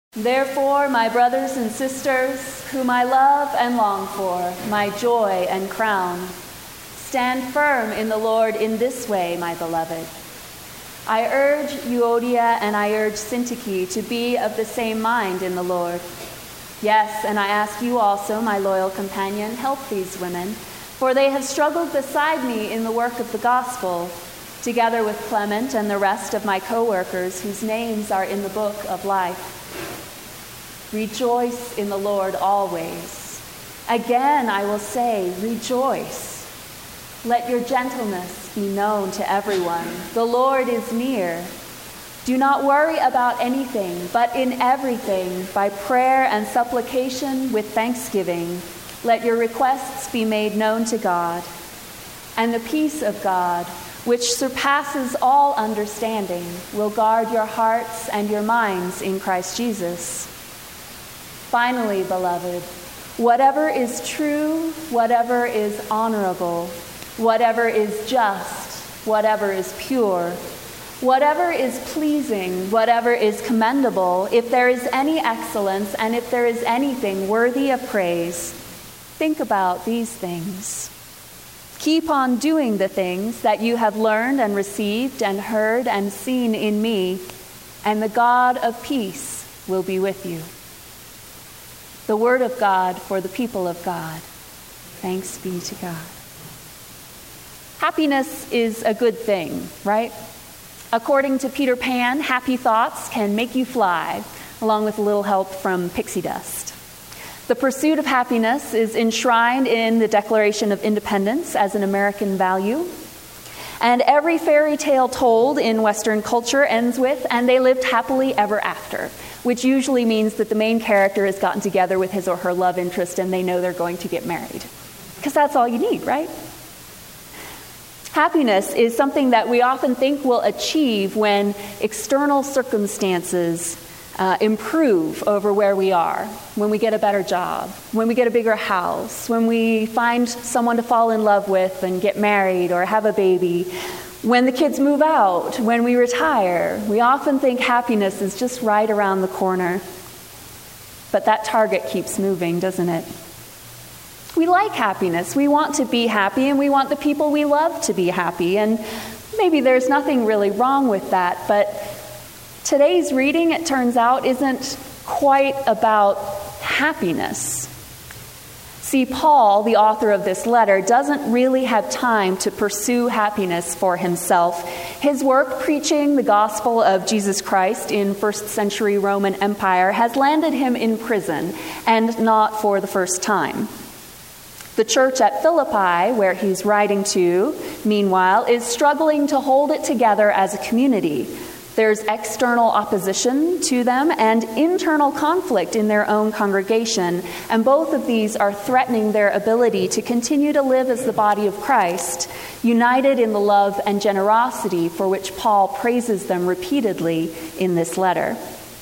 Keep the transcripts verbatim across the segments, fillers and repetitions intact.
Therefore, my brothers and sisters, whom I love and long for, my joy and crown, stand firm in the Lord in this way, my beloved. I urge Euodia and I urge Syntyche to be of the same mind in the Lord. Yes, and I ask you also, my loyal companion, help these women, for they have struggled beside me in the work of the gospel, together with Clement and the rest of my co-workers whose names are in the book of life. Rejoice in the Lord always. Again, I will say, rejoice. Let your gentleness be known to everyone. The Lord is near. Do not worry about anything, but in everything, by prayer and supplication with thanksgiving, let your requests be made known to God. And the peace of God, which surpasses all understanding, will guard your hearts and your minds in Christ Jesus. Finally, beloved, whatever is true, whatever is honorable, whatever is just, whatever is pure, whatever is pleasing, whatever is commendable, if there is any excellence and if there is anything worthy of praise, think about these things. Keep on doing the things that you have learned and received and heard and seen in me, and the God of peace will be with you. The word of God for the people of God. Thanks be to God. Happiness is a good thing, right? According to Peter Pan, happy thoughts can make you fly, along with a little help from pixie dust. The pursuit of happiness is enshrined in the Declaration of Independence as an American value. And every fairy tale told in Western culture ends with, and they lived happily ever after, which usually means that the main character has gotten together with his or her love interest and they know they're going to get married. Because that's all you need, right? Happiness is something that we often think we'll achieve when external circumstances uh, improve over where we are, when we get a better job, when we get a bigger house, when we find someone to fall in love with and get married or have a baby, when the kids move out, when we retire. We often think happiness is just right around the corner. But that target keeps moving, doesn't it? We like happiness. We want to be happy, and we want the people we love to be happy. And maybe there's nothing really wrong with that. But today's reading, it turns out, isn't quite about happiness. See, Paul, the author of this letter, doesn't really have time to pursue happiness for himself. His work preaching the gospel of Jesus Christ in first century Roman Empire has landed him in prison, and not for the first time. The church at Philippi, where he's writing to, meanwhile, is struggling to hold it together as a community. There's external opposition to them and internal conflict in their own congregation, and both of these are threatening their ability to continue to live as the body of Christ, united in the love and generosity for which Paul praises them repeatedly in this letter.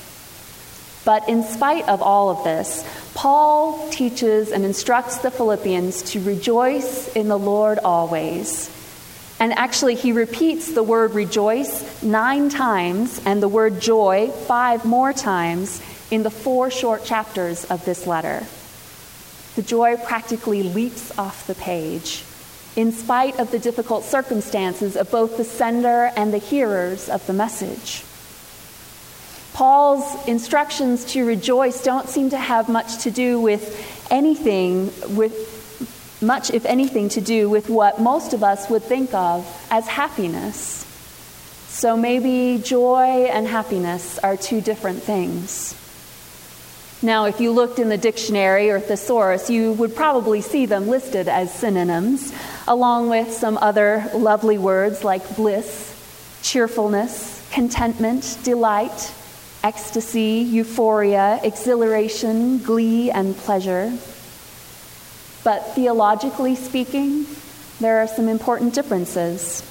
But in spite of all of this, Paul teaches and instructs the Philippians to rejoice in the Lord always. And actually, he repeats the word rejoice nine times and the word joy five more times in the four short chapters of this letter. The joy practically leaps off the page, in spite of the difficult circumstances of both the sender and the hearers of the message. Paul's instructions to rejoice don't seem to have much to do with anything, with much, if anything, to do with what most of us would think of as happiness. So maybe joy and happiness are two different things. Now, if you looked in the dictionary or thesaurus, you would probably see them listed as synonyms, along with some other lovely words like bliss, cheerfulness, contentment, delight, ecstasy, euphoria, exhilaration, glee, and pleasure. But theologically speaking, there are some important differences.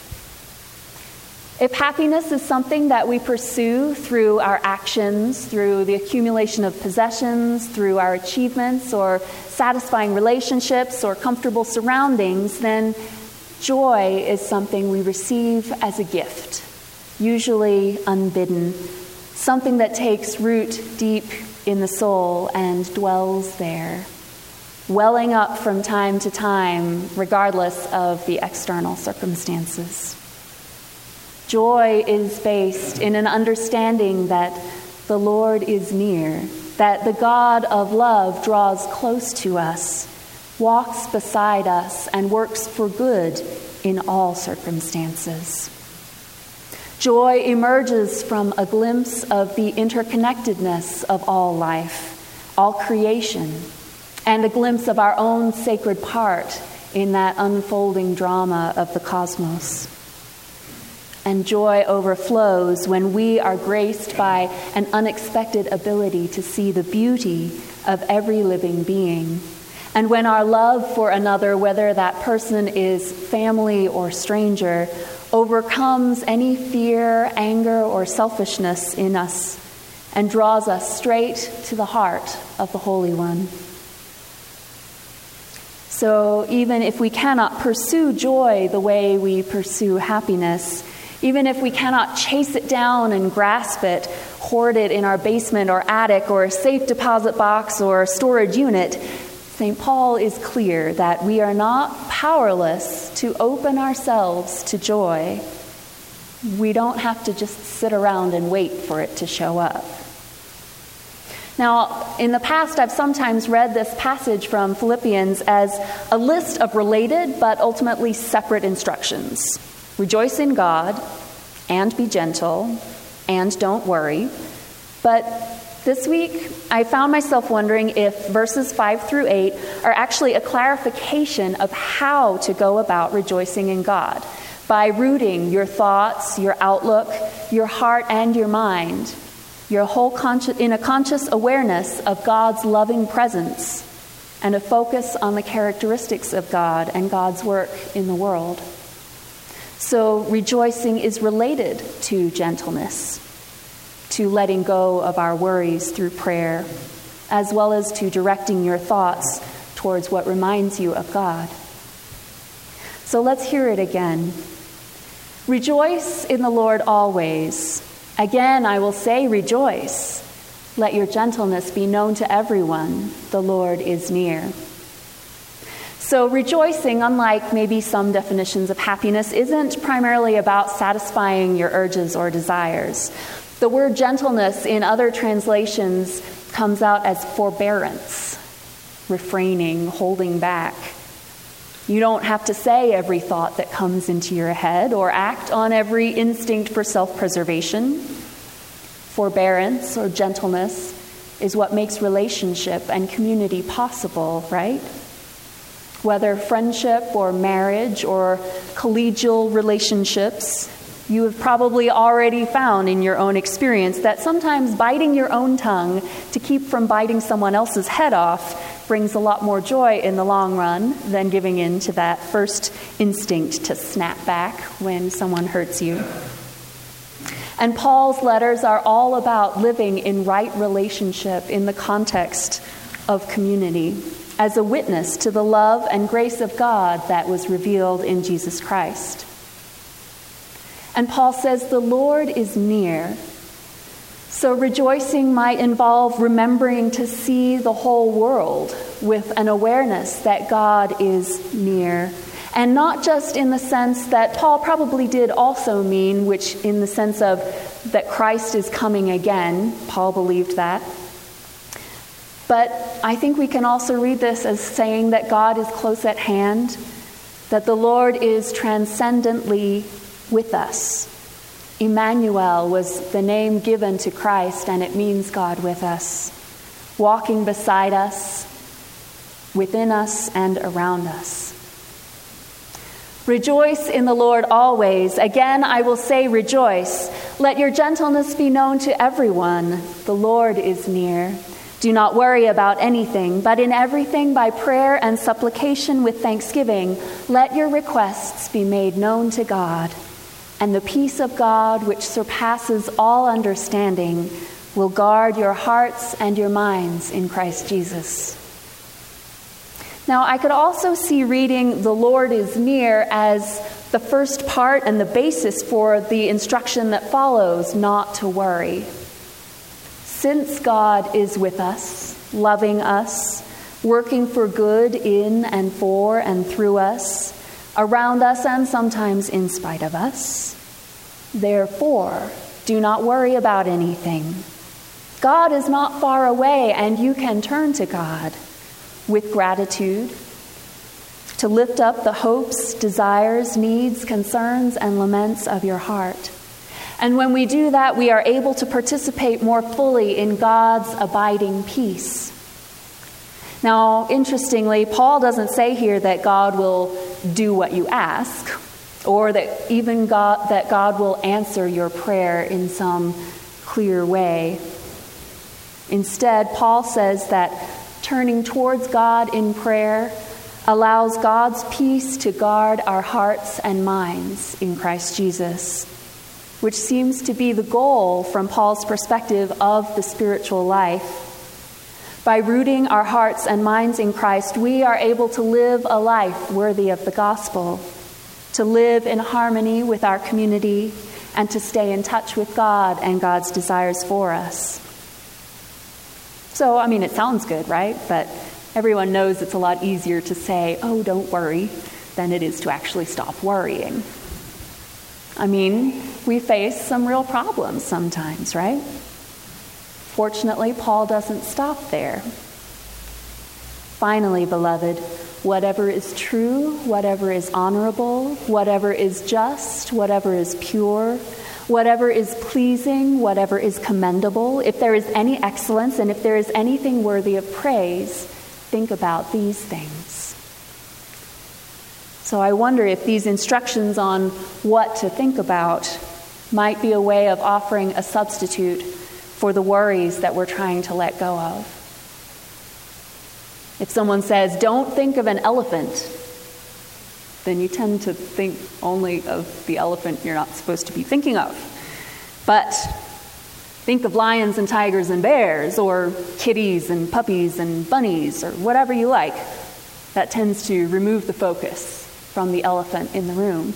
If happiness is something that we pursue through our actions, through the accumulation of possessions, through our achievements, or satisfying relationships, or comfortable surroundings, then joy is something we receive as a gift, usually unbidden, something that takes root deep in the soul and dwells there, welling up from time to time, regardless of the external circumstances. Joy is based in an understanding that the Lord is near, that the God of love draws close to us, walks beside us, and works for good in all circumstances. Joy emerges from a glimpse of the interconnectedness of all life, all creation, and a glimpse of our own sacred part in that unfolding drama of the cosmos. And joy overflows when we are graced by an unexpected ability to see the beauty of every living being. And when our love for another, whether that person is family or stranger, overcomes any fear, anger, or selfishness in us and draws us straight to the heart of the Holy One. So even if we cannot pursue joy the way we pursue happiness, even if we cannot chase it down and grasp it, hoard it in our basement or attic or a safe deposit box or storage unit, Saint Paul is clear that we are not powerless to open ourselves to joy. We don't have to just sit around and wait for it to show up. Now, in the past, I've sometimes read this passage from Philippians as a list of related but ultimately separate instructions. Rejoice in God, and be gentle, and don't worry. But this week, I found myself wondering if verses five through eight are actually a clarification of how to go about rejoicing in God by rooting your thoughts, your outlook, your heart, and your mind, your whole consci- in a conscious awareness of God's loving presence and a focus on the characteristics of God and God's work in the world. So rejoicing is related to gentleness, to letting go of our worries through prayer, as well as to directing your thoughts towards what reminds you of God. So let's hear it again. Rejoice in the Lord always. Again, I will say rejoice. Let your gentleness be known to everyone. The Lord is near. So rejoicing, unlike maybe some definitions of happiness, isn't primarily about satisfying your urges or desires. The word gentleness in other translations comes out as forbearance, refraining, holding back. You don't have to say every thought that comes into your head or act on every instinct for self-preservation. Forbearance or gentleness is what makes relationship and community possible, right? Whether friendship or marriage or collegial relationships, you have probably already found in your own experience that sometimes biting your own tongue to keep from biting someone else's head off brings a lot more joy in the long run than giving in to that first instinct to snap back when someone hurts you. And Paul's letters are all about living in right relationship in the context of community, as a witness to the love and grace of God that was revealed in Jesus Christ. And Paul says the Lord is near. So rejoicing might involve remembering to see the whole world with an awareness that God is near. And not just in the sense that Paul probably did also mean, which in the sense of that Christ is coming again. Paul believed that. But I think we can also read this as saying that God is close at hand, that the Lord is transcendently with us. Emmanuel was the name given to Christ, and it means God with us, walking beside us, within us, and around us. Rejoice in the Lord always. Again, I will say rejoice. Let your gentleness be known to everyone. The Lord is near. Do not worry about anything, but in everything by prayer and supplication with thanksgiving, let your requests be made known to God. And the peace of God, which surpasses all understanding, will guard your hearts and your minds in Christ Jesus. Now, I could also see reading "the Lord is near" as the first part and the basis for the instruction that follows, not to worry. Since God is with us, loving us, working for good in and for and through us, around us and sometimes in spite of us, therefore, do not worry about anything. God is not far away, and you can turn to God with gratitude to lift up the hopes, desires, needs, concerns, and laments of your heart. And when we do that, we are able to participate more fully in God's abiding peace. Now, interestingly, Paul doesn't say here that God will do what you ask, or that even God, that God will answer your prayer in some clear way. Instead, Paul says that turning towards God in prayer allows God's peace to guard our hearts and minds in Christ Jesus, which seems to be the goal from Paul's perspective of the spiritual life. By rooting our hearts and minds in Christ, we are able to live a life worthy of the gospel, to live in harmony with our community, and to stay in touch with God and God's desires for us. So, I mean, it sounds good, right? But everyone knows it's a lot easier to say, oh, don't worry, than it is to actually stop worrying. I mean, we face some real problems sometimes, right? Fortunately, Paul doesn't stop there. Finally, beloved, whatever is true, whatever is honorable, whatever is just, whatever is pure, whatever is pleasing, whatever is commendable, if there is any excellence and if there is anything worthy of praise, think about these things. So I wonder if these instructions on what to think about might be a way of offering a substitute for the worries that we're trying to let go of. If someone says, don't think of an elephant, then you tend to think only of the elephant you're not supposed to be thinking of. But think of lions and tigers and bears, or kitties and puppies and bunnies, or whatever you like. That tends to remove the focus from the elephant in the room.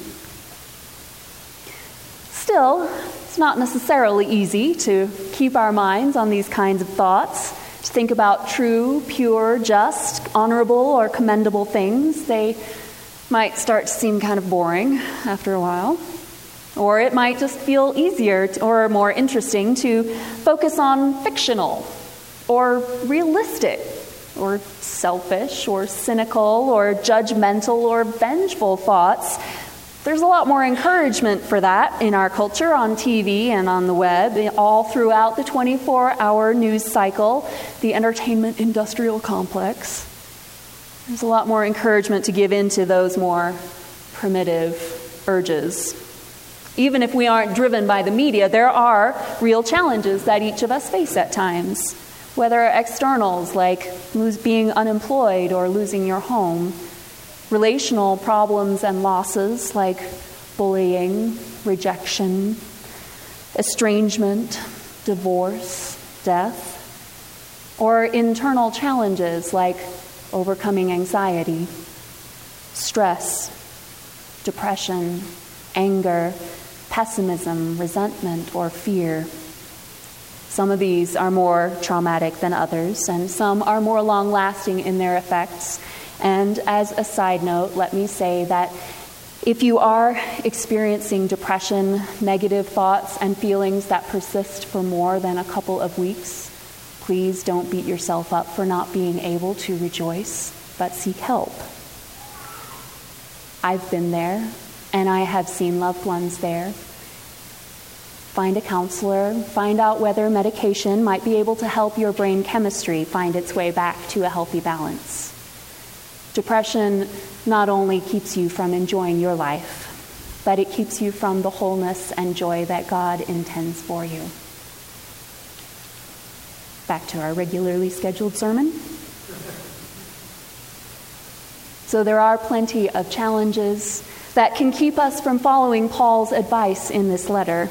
Still, it's not necessarily easy to keep our minds on these kinds of thoughts, to think about true, pure, just, honorable, or commendable things. They might start to seem kind of boring after a while. Or it might just feel easier to, or more interesting to focus on fictional, or realistic, or selfish, or cynical, or judgmental, or vengeful thoughts. There's a lot more encouragement for that in our culture, on T V and on the web, all throughout the twenty-four hour news cycle, the entertainment industrial complex. There's a lot more encouragement to give in to those more primitive urges. Even if we aren't driven by the media, there are real challenges that each of us face at times, whether externals like lose, being unemployed or losing your home, relational problems and losses like bullying, rejection, estrangement, divorce, death, or internal challenges like overcoming anxiety, stress, depression, anger, pessimism, resentment, or fear. Some of these are more traumatic than others, and some are more long-lasting in their effects. And as a side note, let me say that if you are experiencing depression, negative thoughts, and feelings that persist for more than a couple of weeks, please don't beat yourself up for not being able to rejoice, but seek help. I've been there, and I have seen loved ones there. Find a counselor, find out whether medication might be able to help your brain chemistry find its way back to a healthy balance. Depression not only keeps you from enjoying your life, but it keeps you from the wholeness and joy that God intends for you. Back to our regularly scheduled sermon. So there are plenty of challenges that can keep us from following Paul's advice in this letter.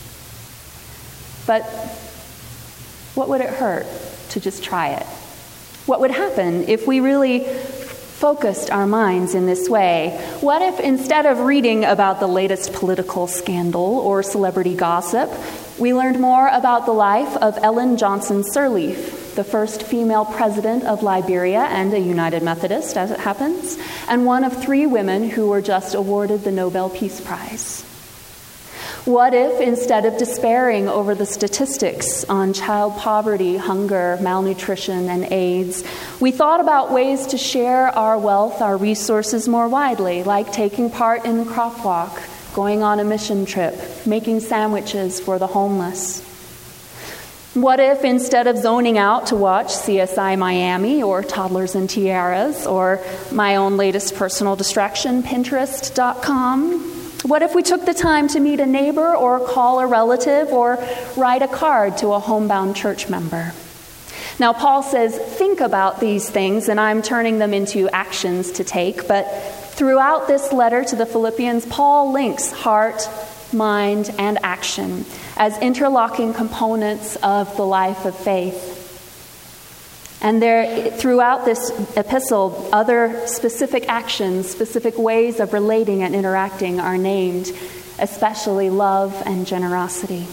But what would it hurt to just try it? What would happen if we really focused our minds in this way? What if instead of reading about the latest political scandal or celebrity gossip, we learned more about the life of Ellen Johnson Sirleaf, the first female president of Liberia and a United Methodist, as it happens, and one of three women who were just awarded the Nobel Peace Prize. What if, instead of despairing over the statistics on child poverty, hunger, malnutrition, and AIDS, we thought about ways to share our wealth, our resources more widely, like taking part in the crop walk, going on a mission trip, making sandwiches for the homeless? What if, instead of zoning out to watch C S I Miami or Toddlers and Tiaras or my own latest personal distraction, Pinterest dot com, what if we took the time to meet a neighbor or call a relative or write a card to a homebound church member? Now, Paul says, think about these things, and I'm turning them into actions to take. But throughout this letter to the Philippians, Paul links heart, mind, and action as interlocking components of the life of faith. And there, throughout this epistle, other specific actions, specific ways of relating and interacting are named, especially love and generosity.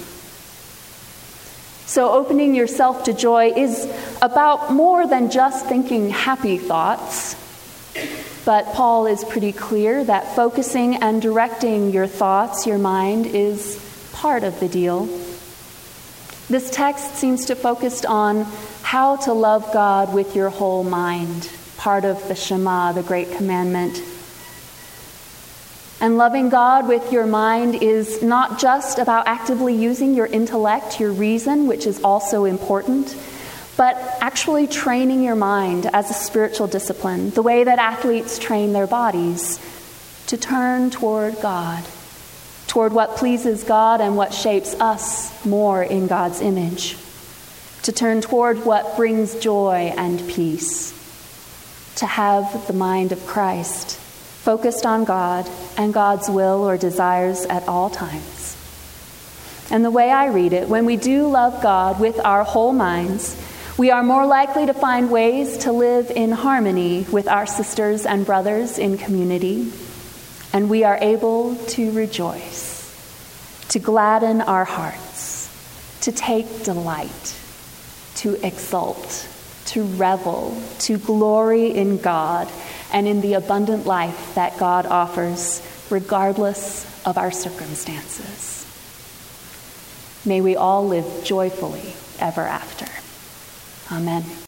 So opening yourself to joy is about more than just thinking happy thoughts. But Paul is pretty clear that focusing and directing your thoughts, your mind, is part of the deal. This text seems to focus on how to love God with your whole mind, part of the Shema, the great commandment. And loving God with your mind is not just about actively using your intellect, your reason, which is also important, but actually training your mind as a spiritual discipline, the way that athletes train their bodies, to turn toward God, toward what pleases God and what shapes us more in God's image, to turn toward what brings joy and peace, to have the mind of Christ, focused on God and God's will or desires at all times. And the way I read it, when we do love God with our whole minds, we are more likely to find ways to live in harmony with our sisters and brothers in community, and we are able to rejoice, to gladden our hearts, to take delight, to exult, to revel, to glory in God and in the abundant life that God offers, regardless of our circumstances. May we all live joyfully ever after. Amen.